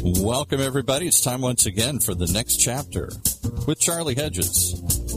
Welcome, everybody. It's time once again for the next chapter with Charlie Hedges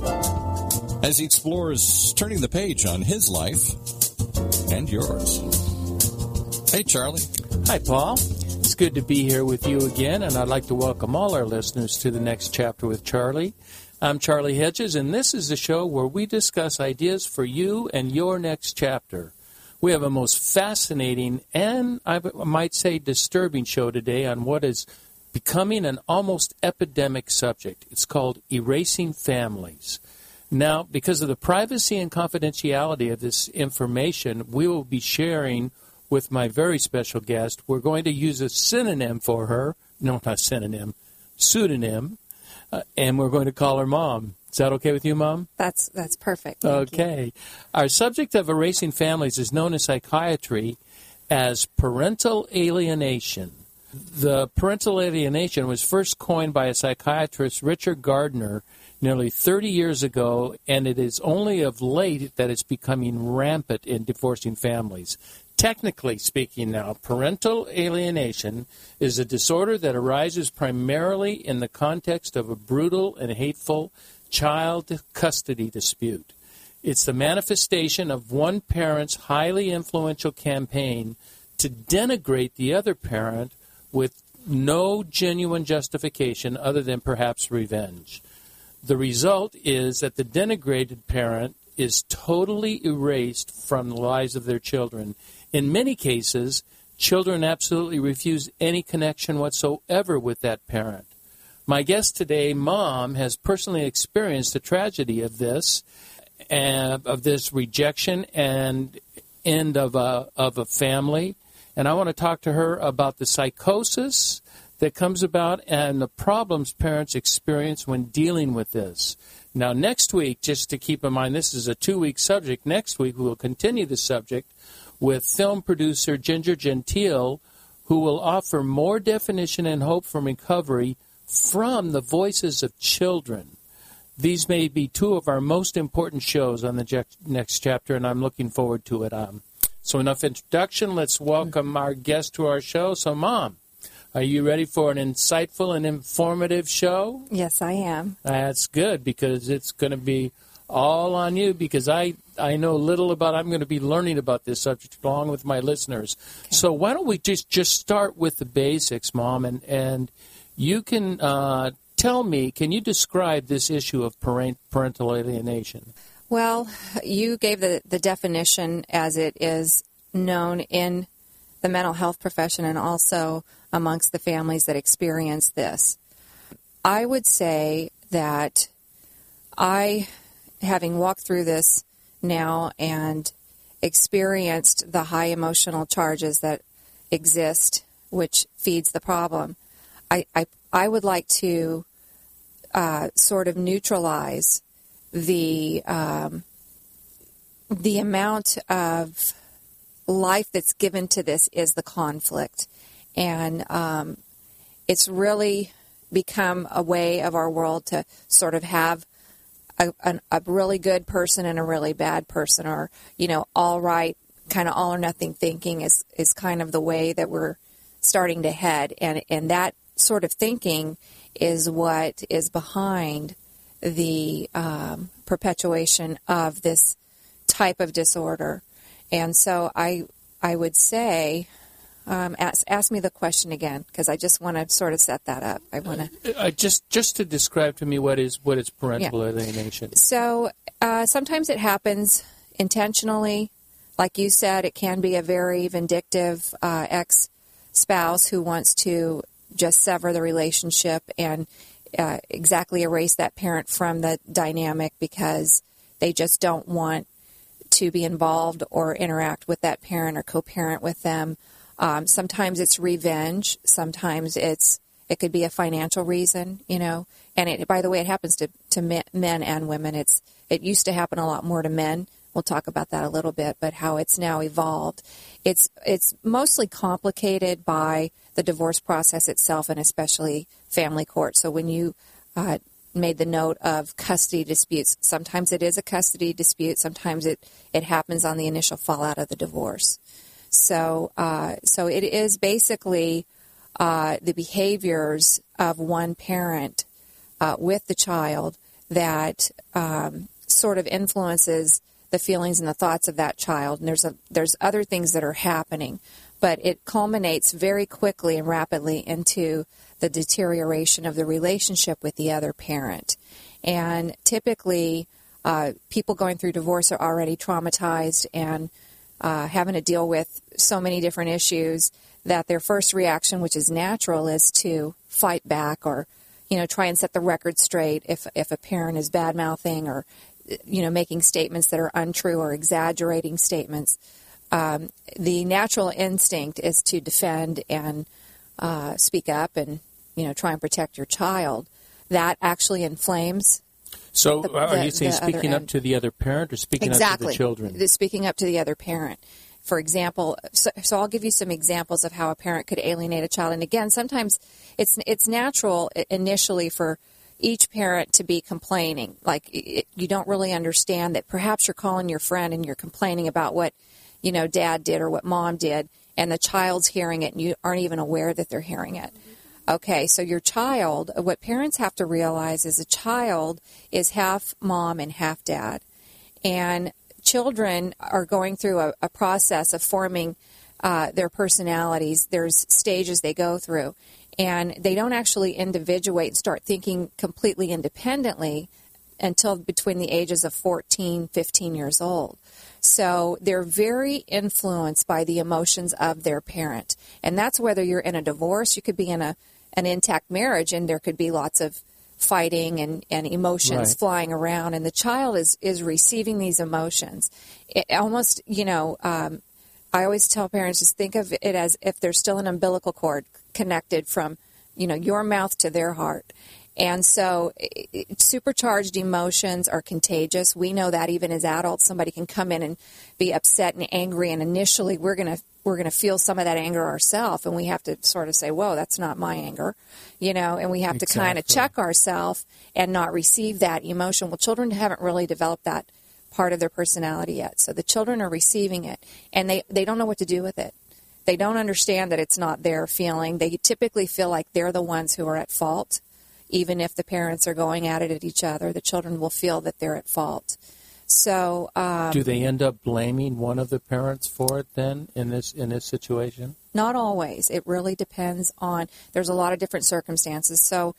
as he explores turning the page on his life and yours. Hey, Charlie. Hi, Paul. It's good to be here with you again, and I'd like to welcome all our listeners to the next chapter with Charlie. I'm Charlie Hedges, and this is the show where we discuss ideas for you and your next chapter. We have a most fascinating and, I might say, disturbing show today on what is becoming an almost epidemic subject. It's called erasing families. Now, because of the privacy and confidentiality of this information, we will be sharing with my very special guest. We're going to use a synonym for her. No, not synonym. Pseudonym. And we're going to call her Mom. Is that okay with you, Mom? That's perfect. Thank you. Our subject of erasing families is known in psychiatry as parental alienation. The parental alienation was first coined by a psychiatrist, Richard Gardner, nearly 30 years ago, and it is only of late that it's becoming rampant in divorcing families. Technically speaking now, parental alienation is a disorder that arises primarily in the context of a brutal and hateful child custody dispute. It's the manifestation of one parent's highly influential campaign to denigrate the other parent with no genuine justification other than perhaps revenge. The result is that the denigrated parent is totally erased from the lives of their children. In many cases, children absolutely refuse any connection whatsoever with that parent. My guest today, Mom, has personally experienced the tragedy of this rejection and end of a family. And I want to talk to her about the psychosis that comes about and the problems parents experience when dealing with this. Now, next week, just to keep in mind, this is a 2-week subject. Next week, we will continue the subject with film producer Ginger Gentile, who will offer more definition and hope for recovery from the voices of children. These may be 2 of our most important shows on the next chapter, and I'm looking forward to it. So enough introduction. Let's welcome our guest to our show. So, Mom, are you ready for an insightful and informative show? Yes, I am. That's good, because it's going to be all on you, because I know little about, I'm going to be learning about this subject along with my listeners. Okay. So why don't we just start with the basics, Mom, and you can tell me, can you describe this issue of parental alienation? Well, you gave the definition as it is known in the mental health profession and also amongst the families that experience this. I would say that having walked through this now and experienced the high emotional charges that exist, which feeds the problem, I would like to sort of neutralize the amount of life that's given to this is the conflict. And it's really become a way of our world to sort of have a really good person and a really bad person, or, all right, kind of all or nothing thinking is kind of the way that we're starting to head. And that sort of thinking is what is behind the perpetuation of this type of disorder. And so I would say, ask me the question again, because I just want to sort of set that up. I want to just to describe to me what is parental alienation. So sometimes it happens intentionally, like you said. It can be a very vindictive ex-spouse who wants to just sever the relationship and exactly erase that parent from the dynamic because they just don't want to be involved or interact with that parent or co-parent with them. Sometimes it's revenge. Sometimes it could be a financial reason, And by the way, it happens to men and women. It used to happen a lot more to men. We'll talk about that a little bit, but how it's now evolved. It's mostly complicated by the divorce process itself, and especially family court. So when you made the note of custody disputes, sometimes it is a custody dispute. Sometimes it happens on the initial fallout of the divorce. So it is basically the behaviors of one parent with the child that sort of influences the feelings and the thoughts of that child. And there's other things that are happening, but it culminates very quickly and rapidly into the deterioration of the relationship with the other parent. And typically, people going through divorce are already traumatized and having to deal with so many different issues that their first reaction, which is natural, is to fight back or, try and set the record straight if a parent is bad-mouthing or, making statements that are untrue or exaggerating statements. The natural instinct is to defend and speak up and, try and protect your child. That actually inflames. So are you saying speaking up to the other parent or speaking up to the children? Exactly, speaking up to the other parent. For example, so I'll give you some examples of how a parent could alienate a child. And again, sometimes it's natural initially for each parent to be complaining. Like you don't really understand that perhaps you're calling your friend and you're complaining about what, dad did or what mom did, and the child's hearing it and you aren't even aware that they're hearing it. Okay, so your child, what parents have to realize is a child is half mom and half dad. And children are going through a process of forming their personalities. There's stages they go through. And they don't actually individuate and start thinking completely independently until between the ages of 14, 15 years old. So they're very influenced by the emotions of their parent. And that's whether you're in a divorce, you could be in an intact marriage, and there could be lots of fighting and emotions flying around, and the child is receiving these emotions. It almost, I always tell parents, just think of it as if there's still an umbilical cord connected from, your mouth to their heart. And so supercharged emotions are contagious. We know that even as adults, somebody can come in and be upset and angry, and initially we're going to feel some of that anger ourselves, and we have to sort of say, whoa, that's not my anger, and we have to kind of check ourselves and not receive that emotion. Well, children haven't really developed that part of their personality yet. So the children are receiving it, and they don't know what to do with it. They don't understand that it's not their feeling. They typically feel like they're the ones who are at fault. Even if the parents are going at it at each other, the children will feel that they're at fault. So, do they end up blaming one of the parents for it then in this situation? Not always. It really depends on. There's a lot of different circumstances. So,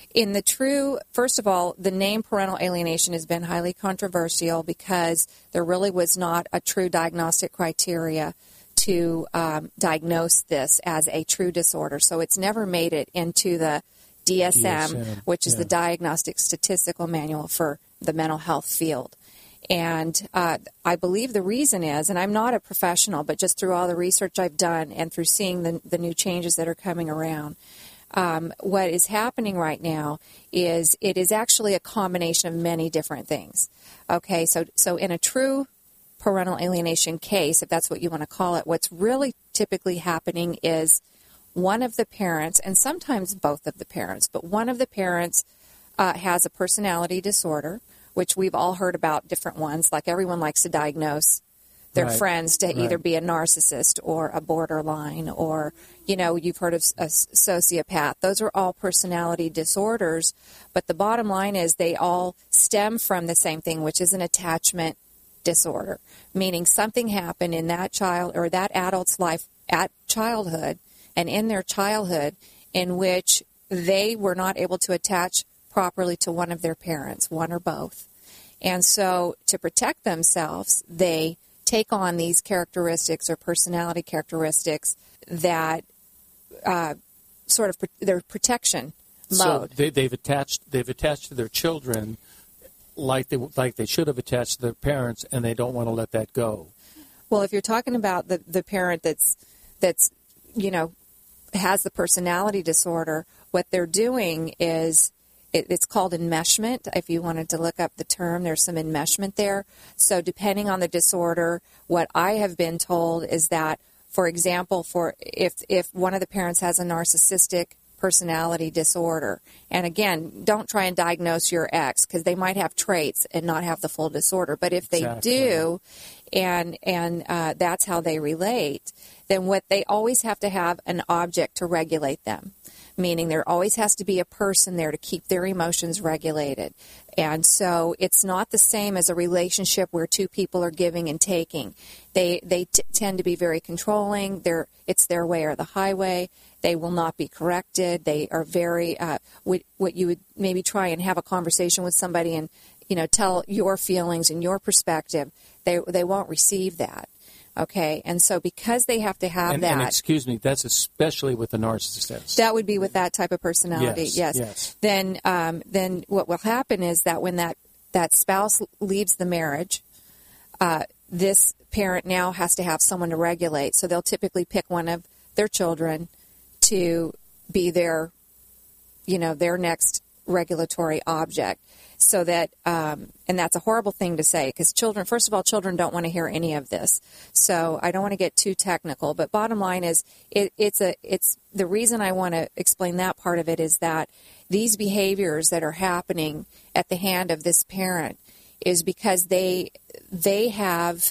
first of all, the name parental alienation has been highly controversial because there really was not a true diagnostic criteria to diagnose this as a true disorder. So it's never made it into the DSM, which is the Diagnostic Statistical Manual for the mental health field. And I believe the reason is, and I'm not a professional, but just through all the research I've done and through seeing the new changes that are coming around, what is happening right now is it is actually a combination of many different things. Okay, so in a true parental alienation case, if that's what you want to call it, what's really typically happening is one of the parents, and sometimes both of the parents, but one of the parents has a personality disorder, which we've all heard about different ones. Like everyone likes to diagnose their friends to either be a narcissist or a borderline or, you've heard of a sociopath. Those are all personality disorders. But the bottom line is they all stem from the same thing, which is an attachment disorder, meaning something happened in that child or that adult's life at childhood and in their childhood in which they were not able to attach properly to one of their parents, one or both. And so to protect themselves, they take on these characteristics or personality characteristics that sort of their protection mode. So they've attached to their children like they should have attached to their parents, and they don't want to let that go. Well, if you're talking about the parent that's has the personality disorder, what they're doing is it's called enmeshment. If you wanted to look up the term, there's some enmeshment there. So depending on the disorder, what I have been told is that, for example, if one of the parents has a narcissistic personality disorder, and again, don't try and diagnose your ex because they might have traits and not have the full disorder. But if they do, and that's how they relate, then what they always have to have an object to regulate them, meaning there always has to be a person there to keep their emotions regulated. And so it's not the same as a relationship where two people are giving and taking. They tend to be very controlling. It's their way or the highway. They will not be corrected. They are very, what you would maybe try and have a conversation with somebody and, tell your feelings and your perspective. They won't receive that. Okay, and so because they have to have that... And excuse me, that's especially with the narcissist. That would be with that type of personality, yes. Then what will happen is that when that spouse leaves the marriage, this parent now has to have someone to regulate. So they'll typically pick one of their children to be their next regulatory object. So that, and that's a horrible thing to say, because first of all, children don't want to hear any of this. So I don't want to get too technical, but bottom line is, it's the reason I want to explain that part of it is that these behaviors that are happening at the hand of this parent is because they have,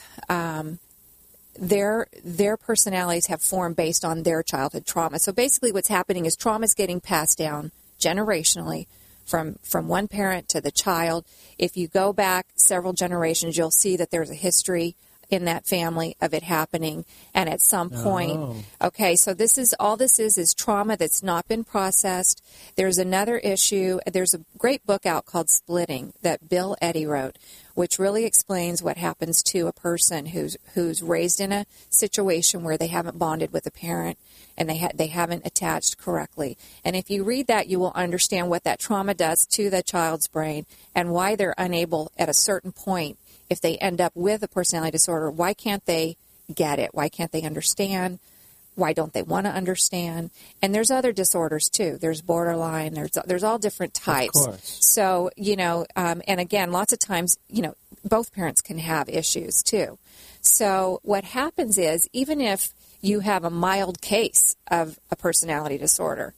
their personalities have formed based on their childhood trauma. So basically what's happening is trauma is getting passed down generationally from one parent to the child. If you go back several generations, you'll see that there's a history in that family of it happening. And at some point, okay, so this is trauma that's not been processed. There's another issue. There's a great book out called Splitting that Bill Eddy wrote, which really explains what happens to a person who's raised in a situation where they haven't bonded with a parent and they haven't attached correctly. And if you read that, you will understand what that trauma does to the child's brain and why they're unable at a certain point, if they end up with a personality disorder, why can't they get it? Why can't they understand? Why don't they want to understand? And there's other disorders too. There's borderline. There's all different types. Of course. So, and again, lots of times, both parents can have issues too. So what happens is, even if you have a mild case of a personality disorder,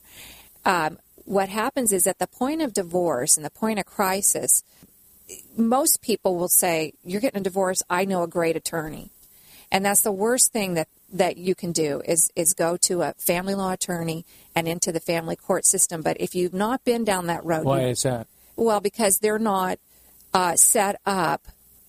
what happens is at the point of divorce and the point of crisis, most people will say, you're getting a divorce, I know a great attorney. And that's the worst thing that you can do is go to a family law attorney and into the family court system. But if you've not been down that road... Why is that? Well, because they're not set up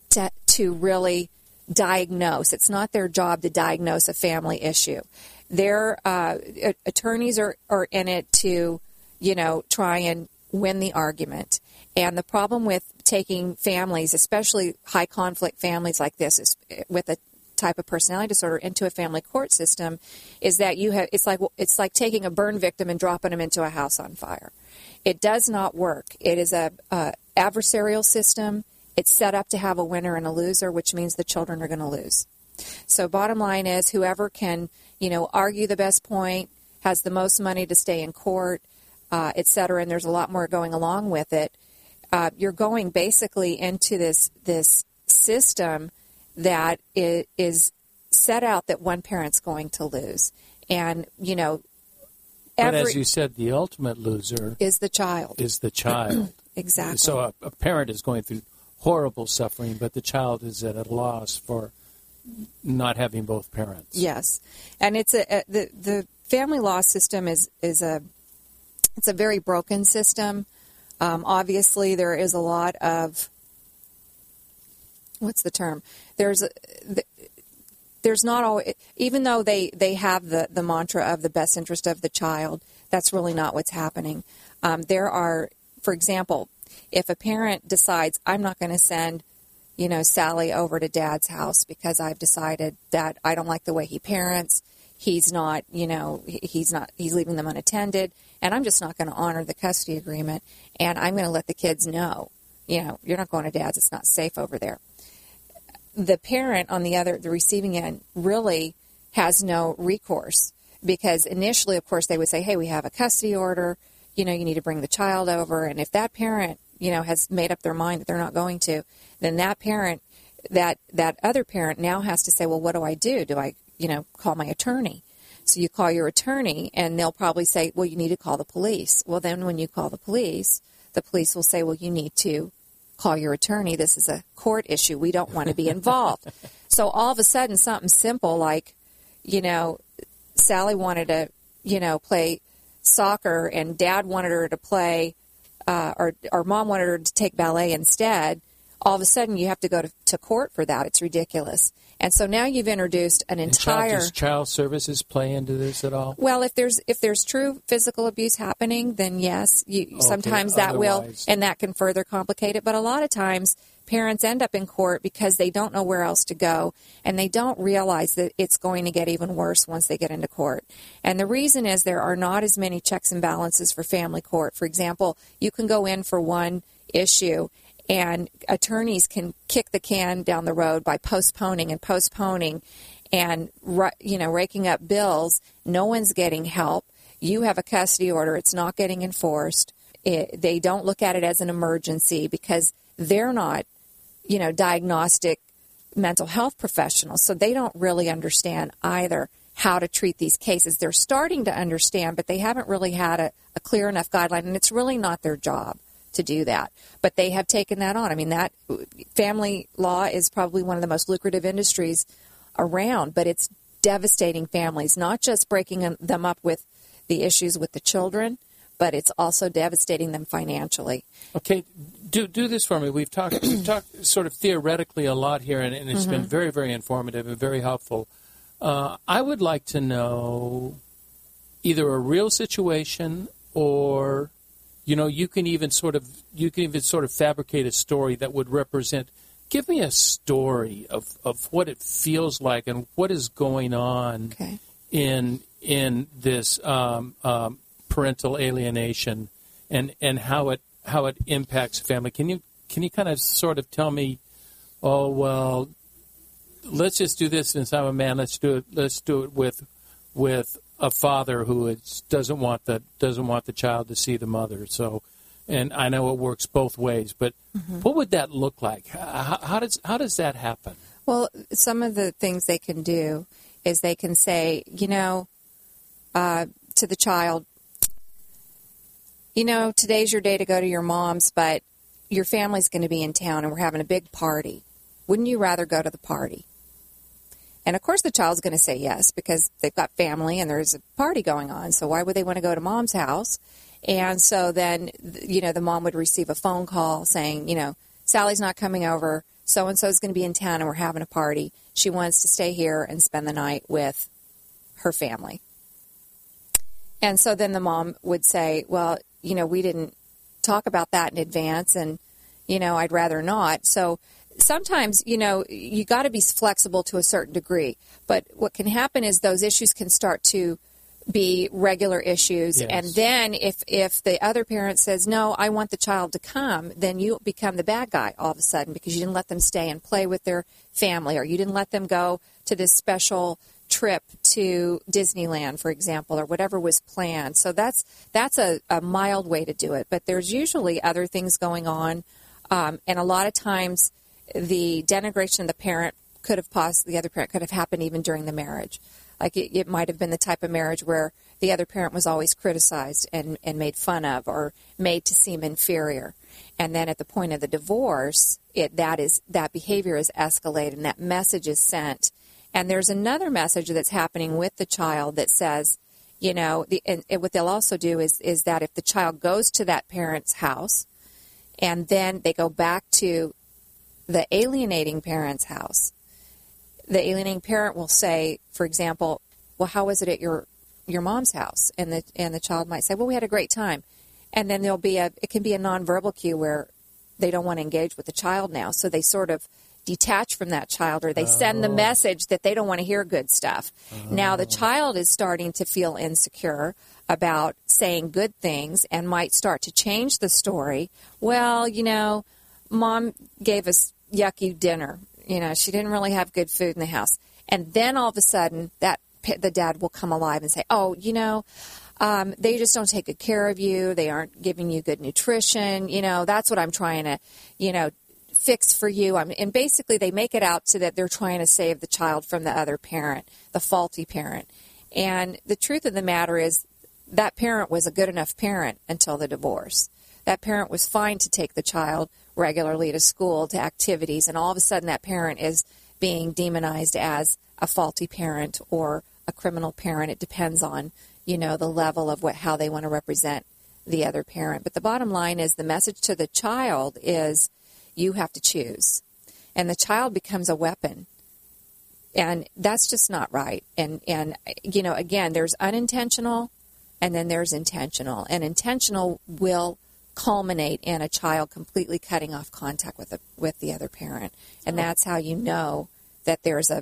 to really diagnose. It's not their job to diagnose a family issue. Their attorneys are in it to, try and win the argument. And the problem with taking families, especially high conflict families like this, is with a type of personality disorder into a family court system, is that it's like taking a burn victim and dropping them into a house on fire. It does not work. It is a adversarial system. It's set up to have a winner and a loser, which means the children are going to lose. So bottom line is, whoever can, argue the best point, has the most money to stay in court, et cetera, and there's a lot more going along with it. You're going basically into this system that is set out that one parent's going to lose. And, but as you said, the ultimate loser is the child. Exactly. So a parent is going through horrible suffering, but the child is at a loss for not having both parents. Yes. And it's the family law system is a very broken system. Obviously, there is a lot of, what's the term? There's not always, even though they have the mantra of the best interest of the child, that's really not what's happening. There are, for example, if a parent decides, I'm not going to send, Sally over to Dad's house because I've decided that I don't like the way he parents, he's not, he's leaving them unattended, and I'm just not going to honor the custody agreement, and I'm going to let the kids know, you're not going to Dad's, it's not safe over there. The parent on the receiving end really has no recourse, because initially, of course, they would say, hey, we have a custody order, you need to bring the child over, and if that parent, has made up their mind that they're not going to, then that parent, that other parent now has to say, well, what do I do? Do I, call my attorney? So you call your attorney, and they'll probably say, well, you need to call the police. Well, then when you call the police will say, well, you need to call your attorney. This is a court issue. We don't want to be involved. So all of a sudden, something simple like, Sally wanted to, play soccer, and Dad wanted her to play, or Mom wanted her to take ballet instead. All of a sudden, you have to go to court for that. It's ridiculous. And so now you've introduced an entire... Does child services play into this at all? Well, if there's true physical abuse happening, then yes, sometimes that will, and that can further complicate it. But a lot of times, parents end up in court because they don't know where else to go, and they don't realize that it's going to get even worse once they get into court. And the reason is there are not as many checks and balances for family court. For example, you can go in for one issue, and attorneys can kick the can down the road by postponing and raking up bills. No one's getting help. You have a custody order. It's not getting enforced. They don't look at it as an emergency because they're not, diagnostic mental health professionals. So they don't really understand either how to treat these cases. They're starting to understand, but they haven't really had a clear enough guideline, and it's really not their job to do that. But they have taken that on. I mean, that family law is probably one of the most lucrative industries around, but it's devastating families, not just breaking them up with the issues with the children, but it's also devastating them financially. Okay, do this for me. We've talked sort of theoretically a lot here, and it's been very, very informative and very helpful. I would like to know either a real situation or you can even sort of fabricate a story that would represent. Give me a story of what it feels like and what is going on in this parental alienation and how it impacts family. Can you kind of sort of tell me, oh well, let's just do this since I'm a man. Let's do it with a father who doesn't want the child to see the mother. So, and I know it works both ways, but what would that look like? How does that happen? Well, some of the things they can do is they can say, to the child, today's your day to go to your mom's, but your family's going to be in town and we're having a big party. Wouldn't you rather go to the party? And, of course, the child's going to say yes because they've got family and there's a party going on. So why would they want to go to mom's house? And so then, the mom would receive a phone call saying, Sally's not coming over. So-and-so is going to be in town and we're having a party. She wants to stay here and spend the night with her family. And so then the mom would say, well, we didn't talk about that in advance and, I'd rather not. So sometimes, you got to be flexible to a certain degree. But what can happen is those issues can start to be regular issues. Yes. And then if the other parent says, no, I want the child to come, then you become the bad guy all of a sudden because you didn't let them stay and play with their family or you didn't let them go to this special trip to Disneyland, for example, or whatever was planned. So that's a mild way to do it. But there's usually other things going on. And a lot of times the denigration of the parent the other parent could have happened even during the marriage. Like it might have been the type of marriage where the other parent was always criticized and made fun of or made to seem inferior. And then at the point of the divorce, that behavior is escalated and that message is sent. And there's another message that's happening with the child that says, and what they'll also do is that if the child goes to that parent's house and then they go back to the alienating parent's house, the alienating parent will say, for example, well, how was it at your mom's house? And the child might say, well, we had a great time. And then it can be a nonverbal cue where they don't want to engage with the child now. So they sort of detach from that child or they send the message that they don't want to hear good stuff. Now the child is starting to feel insecure about saying good things and might start to change the story. Well, Mom gave us yucky dinner. She didn't really have good food in the house. And then all of a sudden, the dad will come alive and say, oh, they just don't take good care of you. They aren't giving you good nutrition. That's what I'm trying to, fix for you. And basically, they make it out so that they're trying to save the child from the other parent, the faulty parent. And the truth of the matter is that parent was a good enough parent until the divorce. That parent was fine to take the child regularly to school, to activities, and all of a sudden that parent is being demonized as a faulty parent or a criminal parent. It depends on, the level of how they want to represent the other parent. But the bottom line is the message to the child is you have to choose. And the child becomes a weapon. And that's just not right. And again, there's unintentional and then there's intentional. And intentional will culminate in a child completely cutting off contact with the other parent. And that's how you know that there is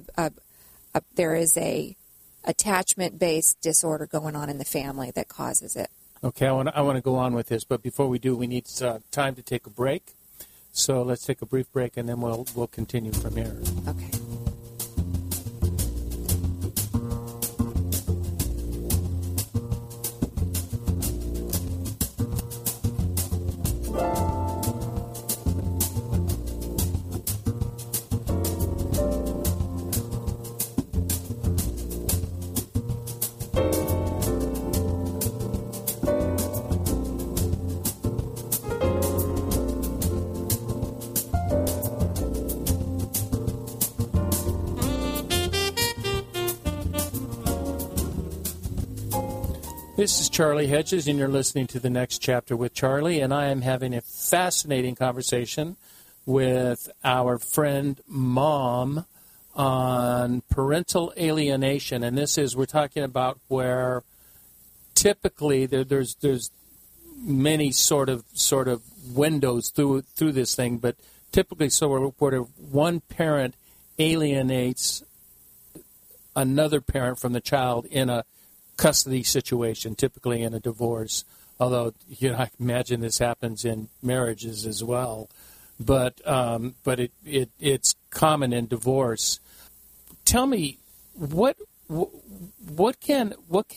a attachment-based disorder going on in the family that causes it. Okay, I want to go on with this, but before we do, we need time to take a break. So let's take a brief break, and then we'll continue from here. Okay. This is Charlie Hedges, and you're listening to The Next Chapter with Charlie, and I am having a fascinating conversation with our friend Mom on parental alienation. And we're talking about where typically there's many sort of windows through this thing, but typically where one parent alienates another parent from the child in a custody situation, typically in a divorce, although I imagine this happens in marriages as well. But it's common in divorce. Tell me, what can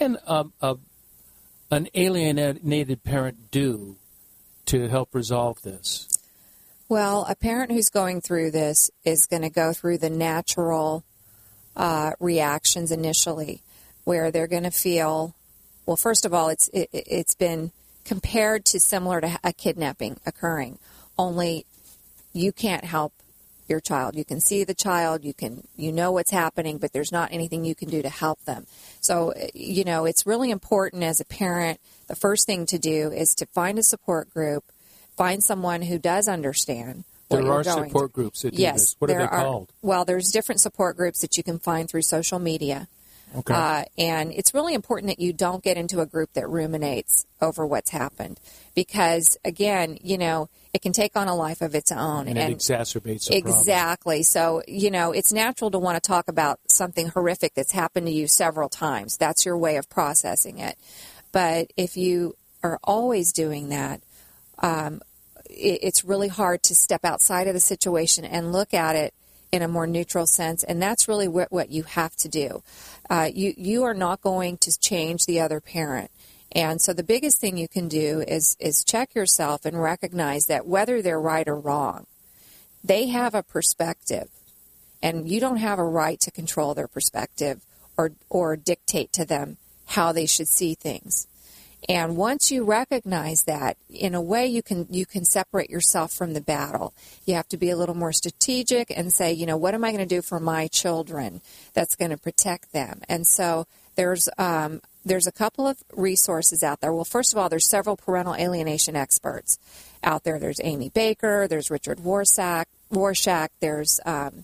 an alienated parent do to help resolve this? Well, a parent who's going through this is going to go through the natural reactions initially, where they're going to feel, well, first of all, it's been compared to similar to a kidnapping occurring, only you can't help your child. You can see the child, you know what's happening, but there's not anything you can do to help them. So, it's really important as a parent, the first thing to do is to find a support group, find someone who does understand what you're going through. There are support groups that do this. What are they called? Well, there's different support groups that you can find through social media. Okay. And it's really important that you don't get into a group that ruminates over what's happened because, again, it can take on a life of its own. And it exacerbates the problem. Exactly. So, it's natural to want to talk about something horrific that's happened to you several times. That's your way of processing it. But if you are always doing that, it's really hard to step outside of the situation and look at it in a more neutral sense, and that's really what you have to do. You are not going to change the other parent. And so the biggest thing you can do is check yourself and recognize that whether they're right or wrong, they have a perspective, and you don't have a right to control their perspective or dictate to them how they should see things. And once you recognize that, in a way you can separate yourself from the battle. You have to be a little more strategic and say, what am I going to do for my children that's going to protect them? And so there's a couple of resources out there. Well, first of all, there's several parental alienation experts out there. There's Amy Baker, there's Richard Warshak, there's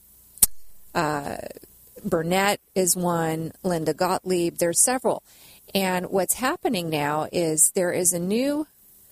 Burnett is one, Linda Gottlieb. There's several. And what's happening now is there is a new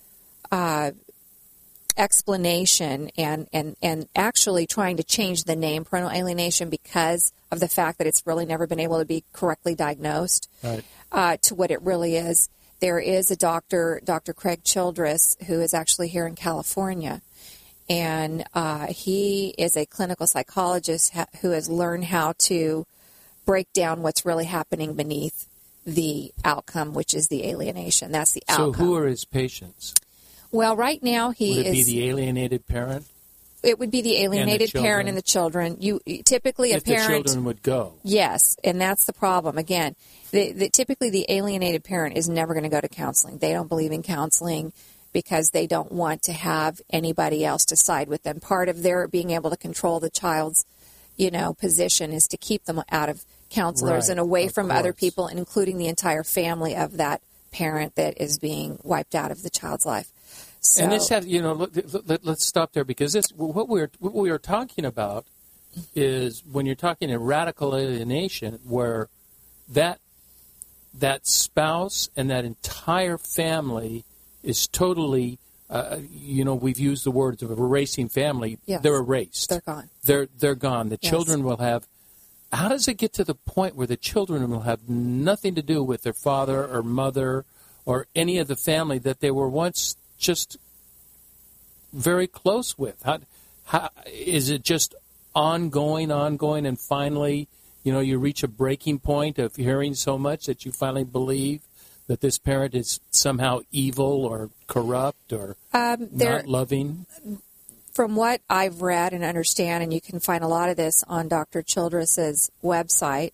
explanation and actually trying to change the name parental alienation because of the fact that it's really never been able to be correctly diagnosed to what it really is. There is a Dr. Craig Childress, who is actually here in California, and he is a clinical psychologist who has learned how to break down what's really happening beneath the outcome, which is the alienation. That's the outcome. So who are his patients? Well, right now Would it be the alienated parent? It would be the alienated parent and the children. Typically, if a parent. The children would go. Yes, and that's the problem. Again, typically the alienated parent is never going to go to counseling. They don't believe in counseling. because they don't want to have anybody else to side with them. Part of their being able to control the child's, position is to keep them out of counselors and away from other people, including the entire family of that parent that is being wiped out of the child's life. So, and this has, let's stop there, because what we are talking about is when you're talking in radical alienation, where that spouse and that entire family is totally, we've used the words of erasing family. Yes. They're erased. They're gone. They're gone. The children will have. How does it get to the point where the children will have nothing to do with their father or mother or any of the family that they were once just very close with? How is it just ongoing, and finally, you reach a breaking point of hearing so much that you finally believe that this parent is somehow evil or corrupt or not loving? From what I've read and understand, and you can find a lot of this on Dr. Childress's website,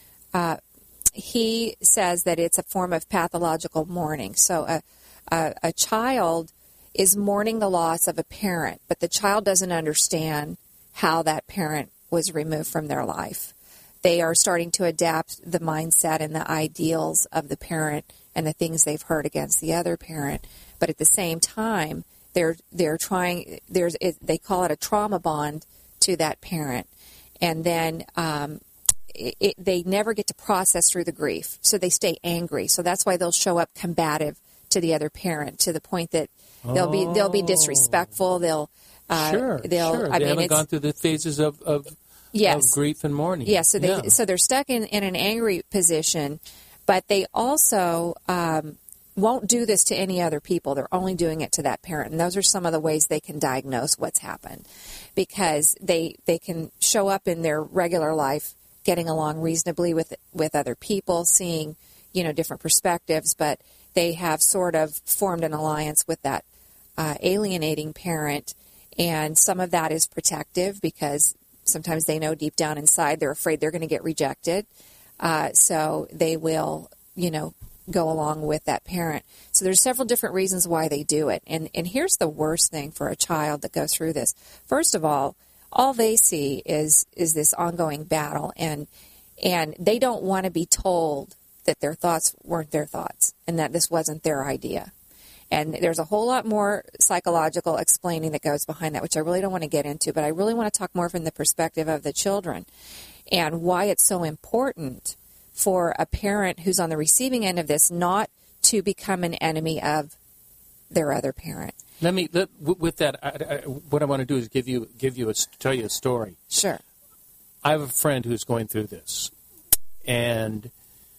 he says that it's a form of pathological mourning. So a child is mourning the loss of a parent, but the child doesn't understand how that parent was removed from their life. They are starting to adapt the mindset and the ideals of the parent and the things they've heard against the other parent. But at the same time, they're trying. They call it a trauma bond to that parent, and then they never get to process through the grief, so they stay angry. So that's why they'll show up combative to the other parent, to the point that they'll be disrespectful. Sure. They haven't gone through the phases of grief and mourning. Yes, so they're stuck in an angry position, but they also won't do this to any other people. They're only doing it to that parent. And those are some of the ways they can diagnose what's happened, because they can show up in their regular life getting along reasonably with other people, seeing, different perspectives, but they have sort of formed an alliance with that alienating parent. And some of that is protective, because sometimes they know deep down inside they're afraid they're going to get rejected. So they will, go along with that parent. So there's several different reasons why they do it. And here's the worst thing for a child that goes through this. First of all they see is this ongoing battle, and they don't want to be told that their thoughts weren't their thoughts and that this wasn't their idea. And there's a whole lot more psychological explaining that goes behind that, which I really don't want to get into, but I really want to talk more from the perspective of the children and why it's so important for a parent who's on the receiving end of this not to become an enemy of their other parent. With that, what I want to do is tell you a story. Sure. I have a friend who's going through this, and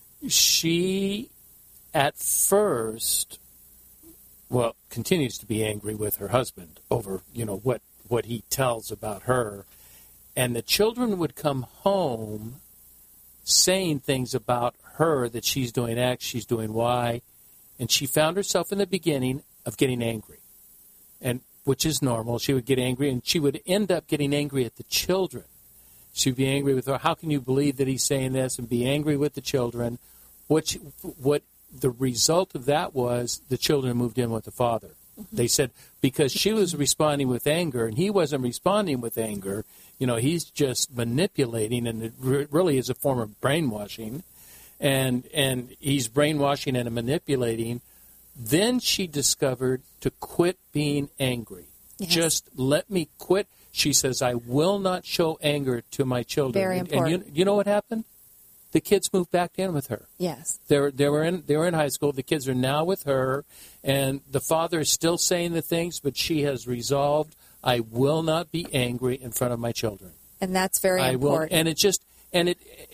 she, at first, continues to be angry with her husband over, what he tells about her. And the children would come home saying things about her, that she's doing X, she's doing Y. And she found herself in the beginning of getting angry, and which is normal. She would get angry, and she would end up getting angry at the children. She'd be angry with her. How can you believe that he's saying this? And be angry with the children. What the result of that was the children moved in with the father. Mm-hmm. They said because she was responding with anger and he wasn't responding with anger, he's just manipulating, and it really is a form of brainwashing. And he's brainwashing and manipulating. Then she discovered to quit being angry. Yes. Just let me quit. She says, I will not show anger to my children. Very important. And you know what happened? The kids moved back in with her. Yes. They were in high school. The kids are now with her, and the father is still saying the things, but she has resolved, I will not be angry in front of my children. And that's very important. And it just and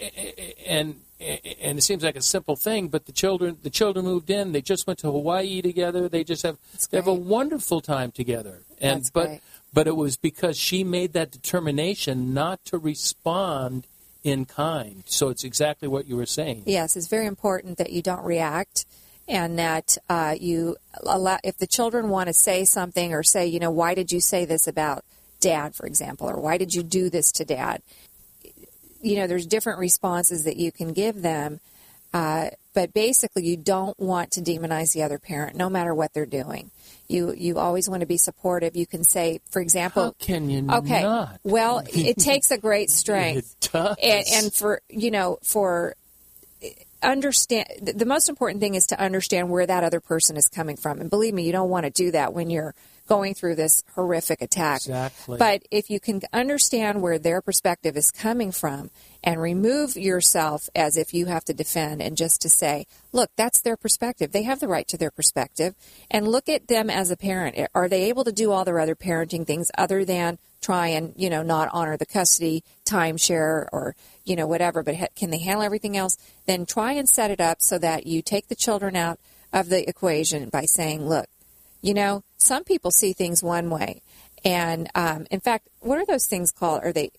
it seems like a simple thing, but the children moved in. They just went to Hawaii together. They just have a wonderful time together. And but it was because she made that determination not to respond in kind. So it's exactly what you were saying. Yes, it's very important that you don't react, and that you allow, if the children want to say something or say, why did you say this about Dad, for example, or why did you do this to Dad? There's different responses that you can give them, But basically, you don't want to demonize the other parent, no matter what they're doing. You always want to be supportive. You can say, for example, how can you okay, not? Well, it takes a great strength. It does. And for understand, the most important thing is to understand where that other person is coming from. And believe me, you don't want to do that when you're going through this horrific attack. Exactly. But if you can understand where their perspective is coming from and remove yourself as if you have to defend and just to say, look, that's their perspective. They have the right to their perspective. And look at them as a parent. Are they able to do all their other parenting things other than try and, not honor the custody, timeshare, or, whatever, but can they handle everything else? Then try and set it up so that you take the children out of the equation by saying, look, some people see things one way. And, in fact, what are those things called? Are they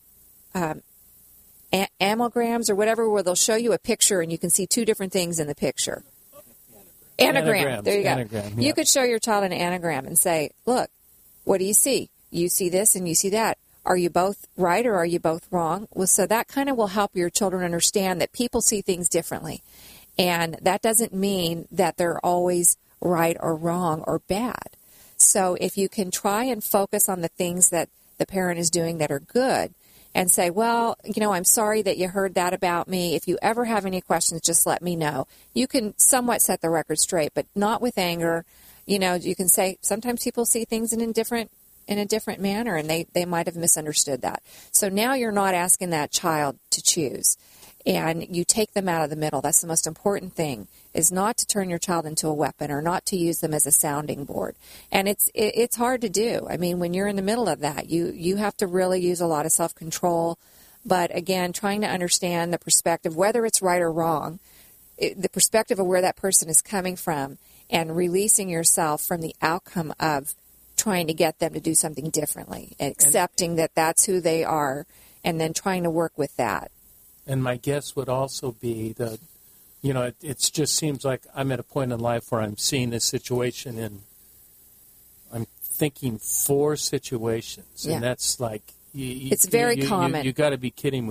amograms or whatever, where they'll show you a picture and you can see two different things in the picture? Anagram. There you go. Anagram, yeah. You could show your child an anagram and say, look, what do you see? You see this and you see that. Are you both right or are you both wrong? Well, so that kind of will help your children understand that people see things differently. And that doesn't mean that they're always right or wrong or bad. So if you can try and focus on the things that the parent is doing that are good and say, well, I'm sorry that you heard that about me. If you ever have any questions, just let me know. You can somewhat set the record straight, but not with anger. You can say sometimes people see things in a different manner, and they might have misunderstood that. So now you're not asking that child to choose, and you take them out of the middle. That's the most important thing, is not to turn your child into a weapon or not to use them as a sounding board. And it's hard to do. I mean, when you're in the middle of that, you have to really use a lot of self-control. But again, trying to understand the perspective, whether it's right or wrong, the perspective of where that person is coming from, and releasing yourself from the outcome of trying to get them to do something differently, and accepting that that's who they are, and then trying to work with that. And my guess would also be that, it just seems like I'm at a point in life where I'm seeing this situation and I'm thinking 4 situations, Yeah. and that's like It's very common. You got to be kidding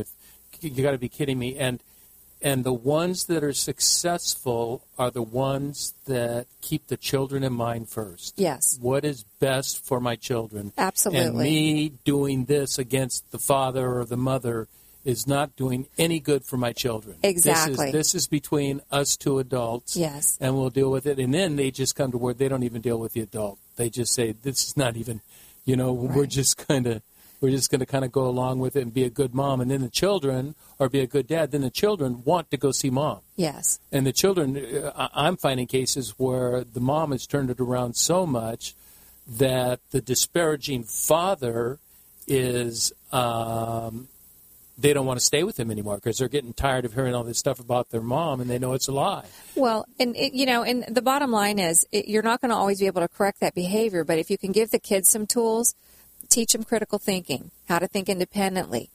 me. And the ones that are successful are the ones that keep the children in mind first. Yes. What is best for my children? Absolutely. And me doing this against the father or the mother is not doing any good for my children. Exactly. This is between us 2 adults. Yes. And we'll deal with it. And then they just come to where they don't even deal with the adult. They just say, this is not even, Right. we're just going to kind of go along with it and be a good mom. And then the children, or be a good dad, then the children want to go see mom. Yes. And the children, I'm finding cases where the mom has turned it around so much that the disparaging father is, they don't want to stay with him anymore because they're getting tired of hearing all this stuff about their mom, and they know it's a lie. Well, and and the bottom line is, you're not going to always be able to correct that behavior, but if you can give the kids some tools, teach them critical thinking, how to think independently.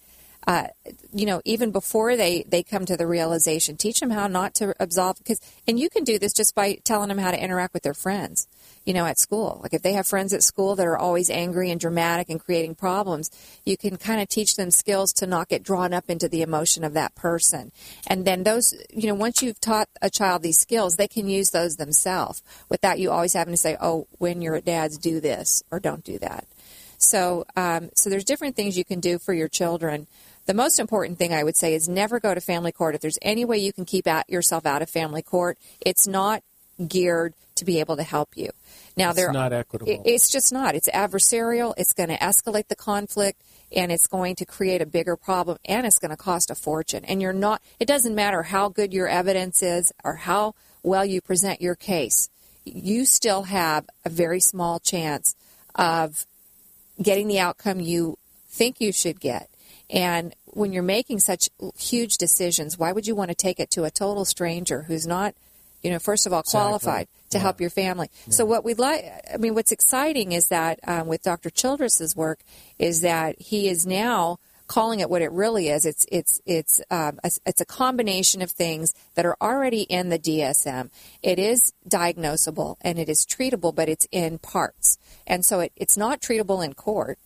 Even before they come to the realization, teach them how not to absolve. And you can do this just by telling them how to interact with their friends, at school. Like if they have friends at school that are always angry and dramatic and creating problems, you can kind of teach them skills to not get drawn up into the emotion of that person. And then those, once you've taught a child these skills, they can use those themselves without you always having to say, oh, when you're at dad's, do this or don't do that. So there's different things you can do for your children. The most important thing I would say is never go to family court. If there's any way you can keep yourself out of family court, it's not geared to be able to help you. Now, it's not equitable. It's just not. It's adversarial. It's going to escalate the conflict, and it's going to create a bigger problem, and it's going to cost a fortune. And it doesn't matter how good your evidence is or how well you present your case. You still have a very small chance of getting the outcome you think you should get. And when you're making such huge decisions, why would you want to take it to a total stranger who's not, first of all, qualified to help your family? Yeah. So what's exciting is that with Dr. Childress's work is that he is now calling it what it really is. It's a combination of things that are already in the DSM. It is diagnosable and it is treatable, but it's in parts. And so it's not treatable in court.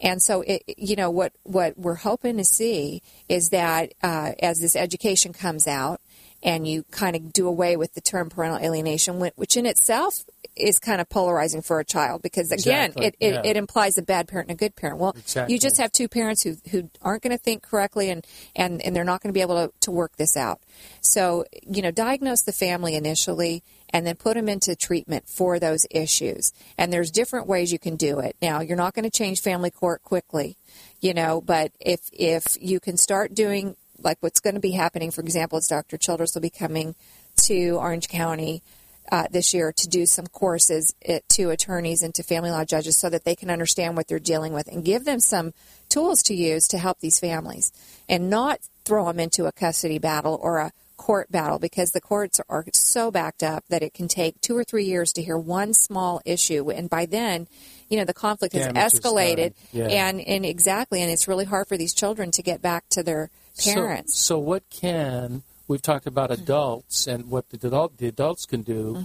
And so, what we're hoping to see is that as this education comes out and you kind of do away with the term parental alienation, which in itself is kind of polarizing for a child because, again, it implies a bad parent and a good parent. Well, you just have two parents who aren't going to think correctly and they're not going to be able to work this out. So, diagnose the family initially and then put them into treatment for those issues. And there's different ways you can do it. Now, you're not going to change family court quickly, but if you can start doing like what's going to be happening, for example, is Dr. Childress will be coming to Orange County this year to do some courses to attorneys and to family law judges so that they can understand what they're dealing with and give them some tools to use to help these families and not throw them into a custody battle or a court battle because the courts are so backed up that it can take 2 or 3 years to hear one small issue. And by then, the conflict has escalated and it's really hard for these children to get back to their parents. So what we've talked about adults and what the adults can do.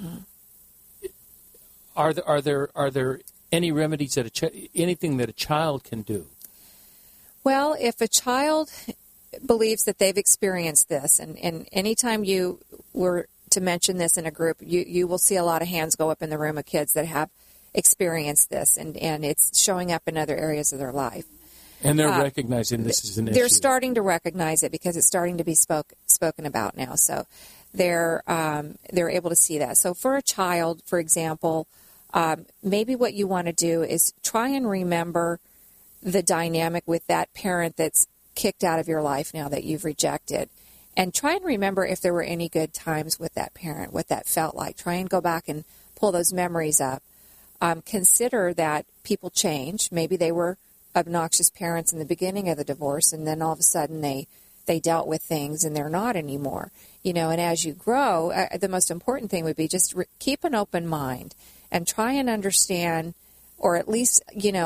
Mm-hmm. Are there any remedies that anything that a child can do? Well, if a child believes that they've experienced this, and anytime you were to mention this in a group, you will see a lot of hands go up in the room of kids that have experienced this, and it's showing up in other areas of their life. And they're recognizing this is an issue. They're starting to recognize it because it's starting to be spoken about now. So they're able to see that. So for a child, for example, maybe what you want to do is try and remember the dynamic with that parent that's kicked out of your life now that you've rejected. And try and remember if there were any good times with that parent, what that felt like. Try and go back and pull those memories up. Consider that people change. Maybe they were obnoxious parents in the beginning of the divorce, and then all of a sudden they dealt with things and they're not anymore. And as you grow, the most important thing would be just keep an open mind and try and understand, or at least,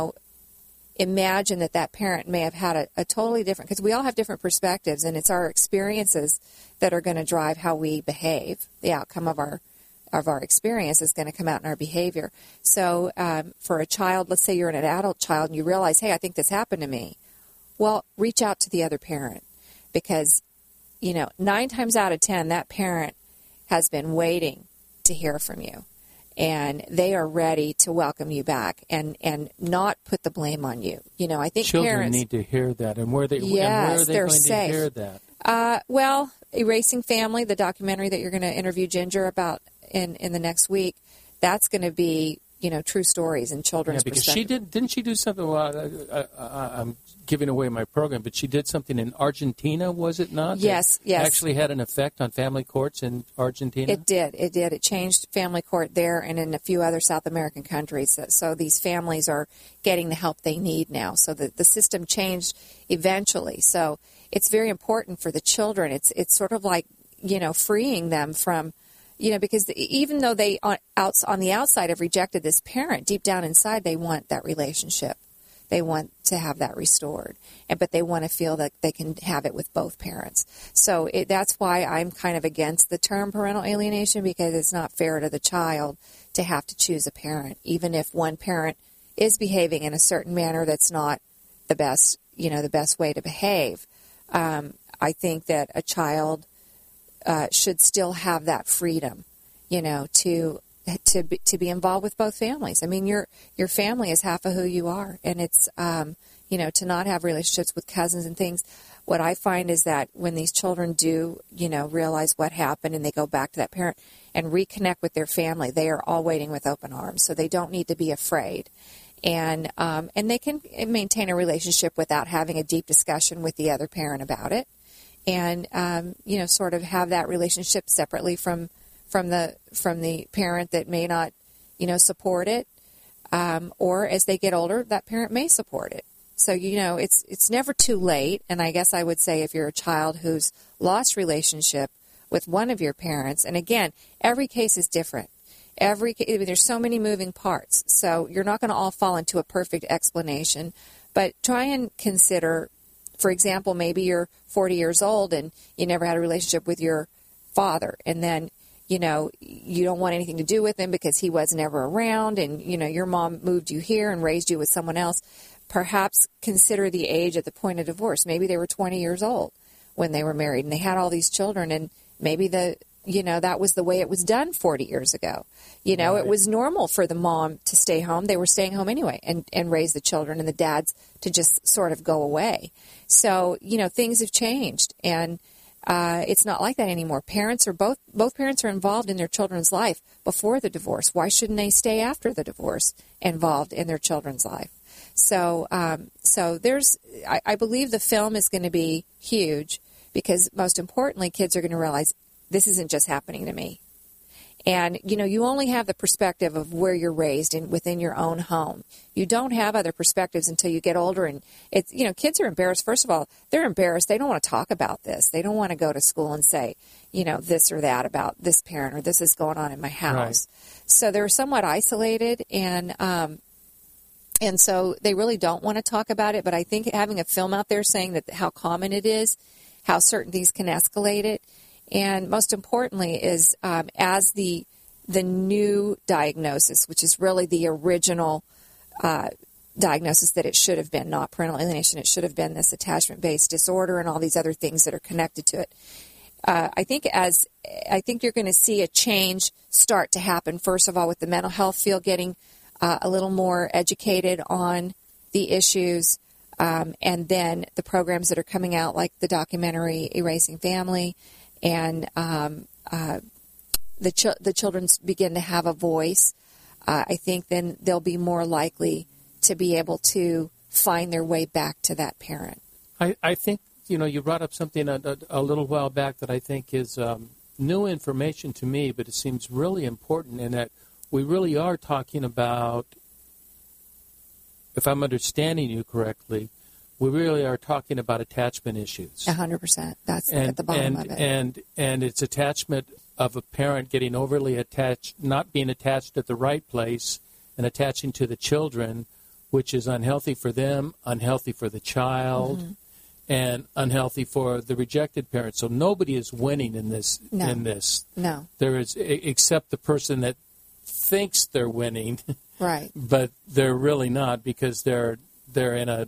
imagine that parent may have had a totally different, because we all have different perspectives, and it's our experiences that are going to drive how we behave. The outcome of our experience is going to come out in our behavior. So for a child, let's say you're an adult child and you realize, hey, I think this happened to me. Well, reach out to the other parent because, 9 times out of 10, that parent has been waiting to hear from you. And they are ready to welcome you back and not put the blame on you. I think children parents need to hear that. And where are they they're going safe. to hear that? Well, Erasing Family, the documentary that you're going to interview Ginger about in the next week, that's going to be, true stories in children's because perspective. didn't she do something? Well, I'm giving away my program, but she did something in Argentina, was it not? Yes. Actually had an effect on family courts in Argentina? It did. It changed family court there and in a few other South American countries. So these families are getting the help they need now. So the system changed eventually. So it's very important for the children. It's sort of like, freeing them from, because even though they on the outside have rejected this parent, deep down inside they want that relationship. They want to have that restored, but they want to feel that they can have it with both parents. So that's why I'm kind of against the term parental alienation, because it's not fair to the child to have to choose a parent, even if one parent is behaving in a certain manner that's not the best, the best way to behave. I think that a child should still have that freedom, to be involved with both families. I mean, your family is half of who you are, and it's to not have relationships with cousins and things. What I find is that when these children do, realize what happened and they go back to that parent and reconnect with their family, they are all waiting with open arms, so they don't need to be afraid. And they can maintain a relationship without having a deep discussion with the other parent about it, and sort of have that relationship separately from the parent that may not support it, or as they get older, that parent may support it. So it's never too late. And I guess I would say if you're a child who's lost relationship with one of your parents, and again, every case is different. There's so many moving parts, so you're not going to all fall into a perfect explanation. But try and consider, for example, maybe you're 40 years old and you never had a relationship with your father, and then you don't want anything to do with him because he was never around, and your mom moved you here and raised you with someone else. perhaps consider the age at the point of divorce. Maybe they were 20 years old when they were married and they had all these children, and maybe that was the way it was done 40 years ago. Right. It was normal for the mom to stay home. They were staying home anyway and raise the children, and the dads to just sort of go away. So, things have changed, and it's not like that anymore. Both parents are involved in their children's life before the divorce. Why shouldn't they stay after the divorce involved in their children's life? So I believe the film is going to be huge because, most importantly, kids are going to realize this isn't just happening to me. And, you only have the perspective of where you're raised within your own home. You don't have other perspectives until you get older. And, kids are embarrassed. First of all, they're embarrassed. They don't want to talk about this. They don't want to go to school and say, this or that about this parent or this is going on in my house. Right. So they're somewhat isolated, and so they really don't want to talk about it. But I think having a film out there saying that how common it is, how certain things can escalate it, and most importantly is as the new diagnosis, which is really the original diagnosis that it should have been, not parental alienation. It should have been this attachment-based disorder and all these other things that are connected to it. I think you're going to see a change start to happen, first of all, with the mental health field getting a little more educated on the issues, and then the programs that are coming out, like the documentary Erasing Family, and the children begin to have a voice. I think then they'll be more likely to be able to find their way back to that parent. I think, you brought up something a little while back that I think is new information to me, but it seems really important in that we really are talking about, if I'm understanding you correctly, we really are talking about attachment issues. 100%. That's at the bottom of it. And it's attachment of a parent getting overly attached, not being attached at the right place, and attaching to the children, which is unhealthy for them, unhealthy for the child, and unhealthy for the rejected parent. So nobody is winning in this. No. There is, except the person that thinks they're winning, right? But they're really not, because they're in a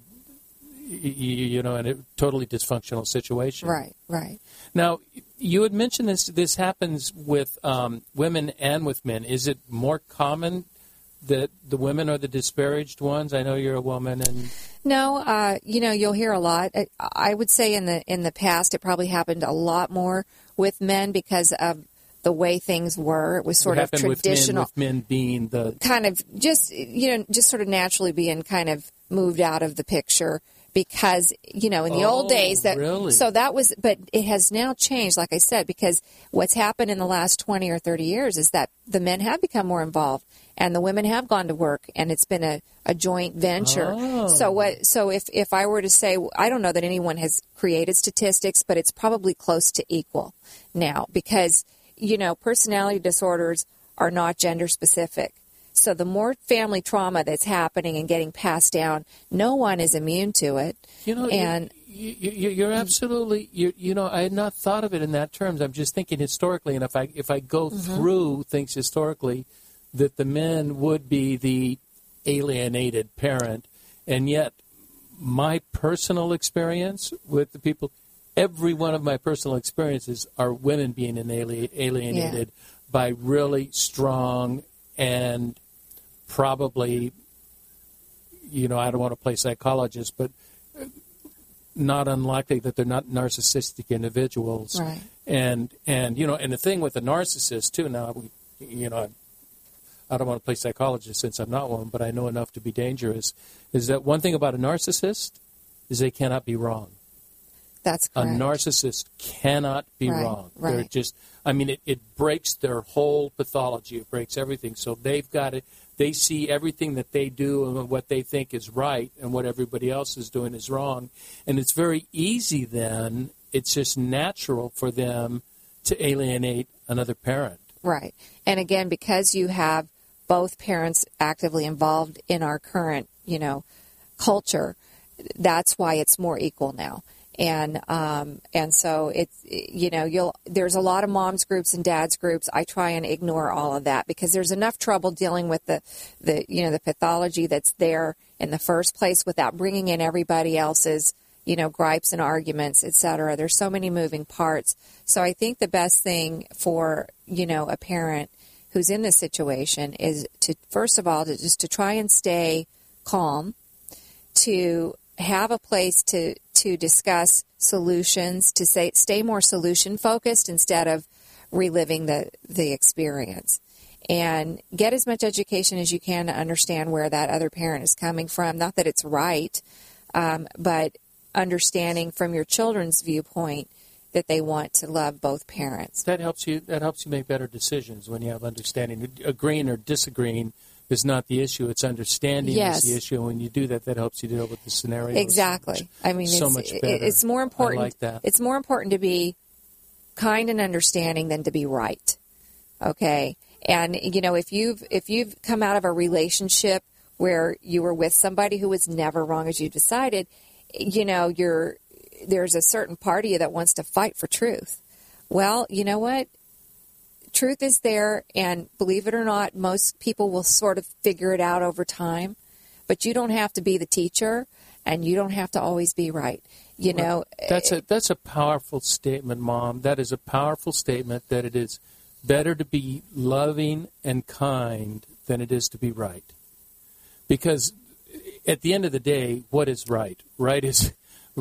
in a totally dysfunctional situation. Right. Now, you had mentioned this happens with women and with men. Is it more common that the women are the disparaged ones? I know you're a woman, and no, you'll hear a lot. I would say in the past, it probably happened a lot more with men because of the way things were. It was sort of traditional. With men being the kind of just sort of naturally being kind of moved out of the picture. Because, in the old days, but it has now changed, like I said, because what's happened in the last 20 or 30 years is that the men have become more involved and the women have gone to work, and it's been a joint venture. Oh. So if I were to say, I don't know that anyone has created statistics, but it's probably close to equal now because, personality disorders are not gender specific. So the more family trauma that's happening and getting passed down, no one is immune to it. You're absolutely. I had not thought of it in that terms. I'm just thinking historically, and if I go through things historically, that the men would be the alienated parent, and yet my personal experience with the people, every one of my personal experiences are women being alienated by really strong and probably, I don't want to play psychologist, but not unlikely that they're not narcissistic individuals. Right. And the thing with the narcissist too, now, I don't want to play psychologist since I'm not one, but I know enough to be dangerous, is that one thing about a narcissist is they cannot be wrong. That's correct. A narcissist cannot be wrong. Right. They're just, it breaks their whole pathology. It breaks everything. So they've got it. They see everything that they do and what they think is right and what everybody else is doing is wrong. And it's very easy then, it's just natural for them to alienate another parent. Right. And again, because you have both parents actively involved in our current, culture, that's why it's more equal now. And so it's, there's a lot of moms groups and dads groups. I try and ignore all of that because there's enough trouble dealing with the pathology that's there in the first place without bringing in everybody else's, gripes and arguments, etc. There's so many moving parts. So I think the best thing for, a parent who's in this situation is to, first of all, to try and stay calm, to have a place to discuss solutions, to stay more solution focused instead of reliving the experience, and get as much education as you can to understand where that other parent is coming from. Not that it's right, but understanding from your children's viewpoint that they want to love both parents. That helps you make better decisions when you have understanding. Agreeing or disagreeing is not the issue. It's understanding is the issue. And when you do that, that helps you deal with the scenario. Exactly. Much better. It's more important. I like that. It's more important to be kind and understanding than to be right. Okay. And if you've come out of a relationship where you were with somebody who was never wrong as you decided, there's a certain part of you that wants to fight for truth. Well, you know what? Truth is there, and believe it or not, most people will sort of figure it out over time. But you don't have to be the teacher, and you don't have to always be right. That's a powerful statement, Mom. That is a powerful statement, that it is better to be loving and kind than it is to be right. Because at the end of the day, what is right? Right is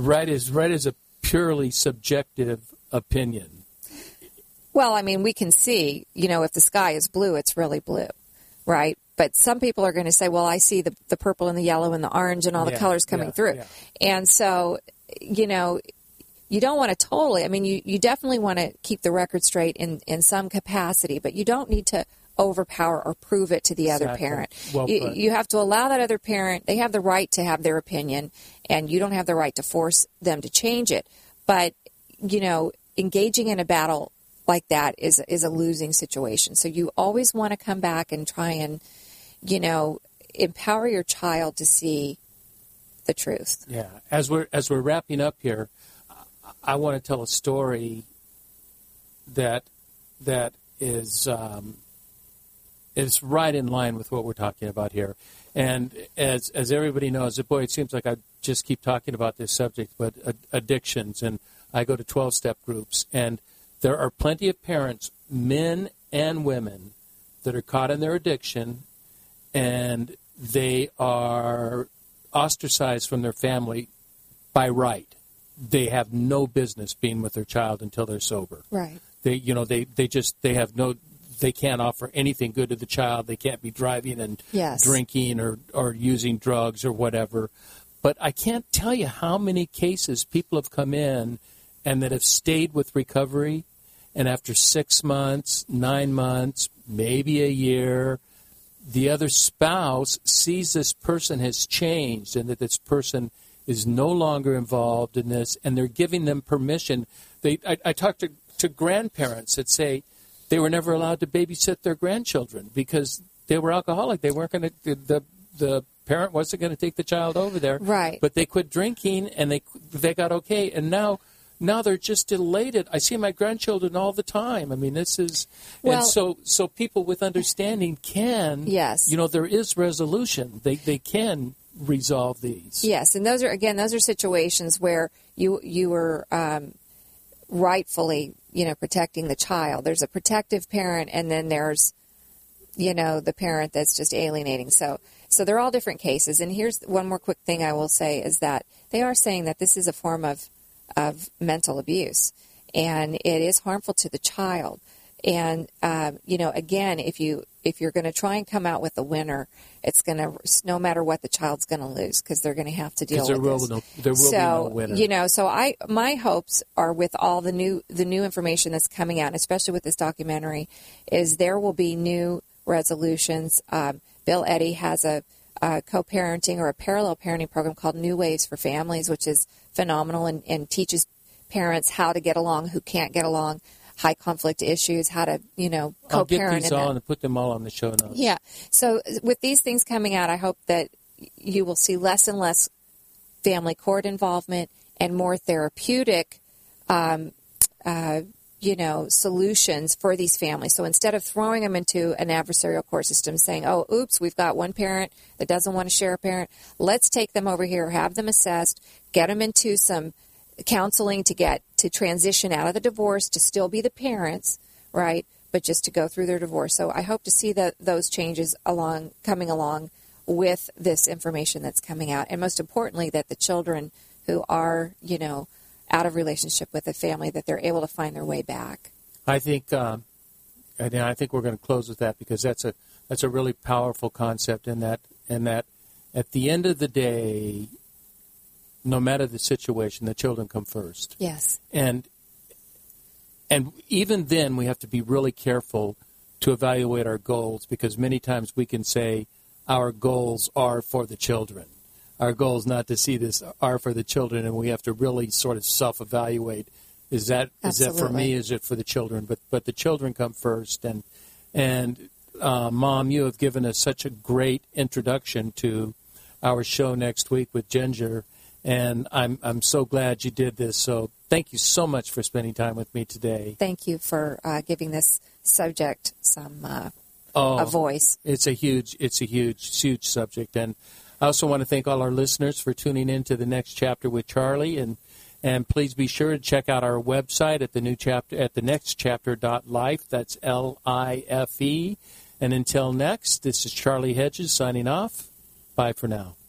a purely subjective opinion. Well, I mean, we can see, if the sky is blue, it's really blue, right? But some people are going to say, well, I see the purple and the yellow and the orange and all the colors coming through. Yeah. And so, you don't want to totally, you definitely want to keep the record straight in some capacity, but you don't need to overpower or prove it to the other parent. Well put. You have to allow that other parent, they have the right to have their opinion, and you don't have the right to force them to change it. But, engaging in a battle like that is a losing situation. So you always want to come back and try and, empower your child to see the truth. Yeah. As we're wrapping up here, I want to tell a story that is right in line with what we're talking about here. And as everybody knows, boy, it seems like I just keep talking about this subject, but addictions. And I go to 12-step groups, and there are plenty of parents, men and women, that are caught in their addiction, and they are ostracized from their family by right. They have no business being with their child until they're sober. Right. They can't offer anything good to the child. They can't be driving and drinking or using drugs or whatever. But I can't tell you how many cases people have come in and that have stayed with recovery, and after 6 months, 9 months, maybe a year, the other spouse sees this person has changed and that this person is no longer involved in this, and they're giving them permission. I talked to grandparents that say they were never allowed to babysit their grandchildren because they were alcoholic. They weren't going to, the parent wasn't going to take the child over there. Right. But they quit drinking, and they got okay, and now they're just elated. I see my grandchildren all the time. This is, and so people with understanding can, there is resolution. They can resolve these. Yes, and those are situations where you were rightfully, protecting the child. There's a protective parent, and then there's, the parent that's just alienating. So they're all different cases. And here's one more quick thing I will say is that they are saying that this is a form of mental abuse, and it is harmful to the child. And, again, if you're going to try and come out with a winner, it's going to, no matter what, the child's going to lose because they're going to have to deal with this. There will be no winner. So my hopes are with all the new information that's coming out, and especially with this documentary, is there will be new resolutions. Bill Eddy has a co-parenting or a parallel parenting program called New Ways for Families, which is phenomenal and teaches parents how to get along who can't get along, high conflict issues, how to, co-parent. I'll get these all and put them all on the show notes. Yeah. So with these things coming out, I hope that you will see less and less family court involvement and more therapeutic solutions for these families. So instead of throwing them into an adversarial court system saying, oh, oops, we've got one parent that doesn't want to share a parent, let's take them over here, have them assessed, get them into some counseling to transition out of the divorce, to still be the parents, right, but just to go through their divorce. So I hope to see those changes coming along with this information that's coming out. And most importantly, that the children who are, out of relationship with the family, that they're able to find their way back. I think we're going to close with that, because that's a really powerful concept, and that at the end of the day, no matter the situation, the children come first. Yes. And even then, we have to be really careful to evaluate our goals, because many times we can say our goals are for the children. Our goal is not to see this are for the children, and we have to really sort of self-evaluate. Is that for me? Is it for the children? But the children come first. And Mom, you have given us such a great introduction to our show next week with Ginger, and I'm so glad you did this. So thank you so much for spending time with me today. Thank you for giving this subject some a voice. It's a huge subject, and I also want to thank all our listeners for tuning in to the Next Chapter with Charlie, and please be sure to check out our website at thenextchapter.life. That's LIFE. And until next, this is Charlie Hedges signing off. Bye for now.